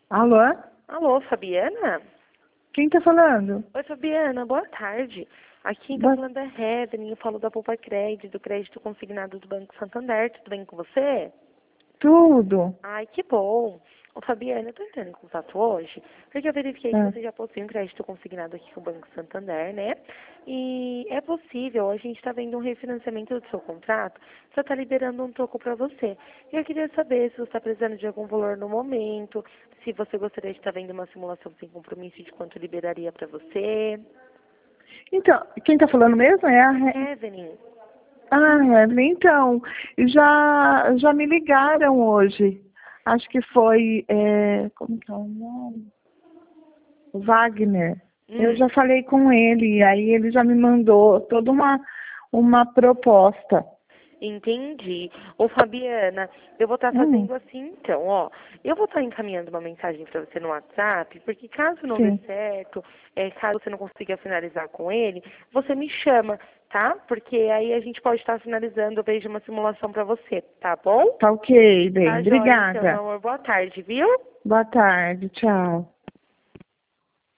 Alô? Alô, Fabiana? Quem tá falando? Oi, Fabiana, boa tarde. Aqui quem tá Boa- falando é Reveling, eu falo da Poupa Crédito, do crédito consignado do Banco Santander. Tudo bem com você? Tudo. Ai, que bom. Ô, Fabiana, eu tô entrando em contato hoje porque eu verifiquei que Ah, você já possui um crédito consignado aqui com o Banco Santander, né? E é possível, a gente tá vendo um refinanciamento do seu contrato, só tá liberando um troco pra você. E eu queria saber se você tá precisando de algum valor no momento, se você gostaria de estar vendo uma simulação sem compromisso de quanto liberaria pra você. Então, quem tá falando mesmo é a Evelyn. Evelyn. Então, já me ligaram hoje. Acho que foi, como que é o nome? O Wagner. Eu Hum. já falei com ele, aí ele já me mandou toda uma proposta. Entendi. Ô, Fabiana, eu vou estar Hum, fazendo assim então, ó. Eu vou estar encaminhando uma mensagem para você no WhatsApp, porque caso não dê sim. certo, caso você não consiga finalizar com ele, você me chama, tá? Porque aí a gente pode estar finalizando, eu vejo uma simulação para você, tá bom? Tá ok, bem. Tá joia então, meu Obrigada. amor. Boa tarde, viu? Boa tarde, tchau.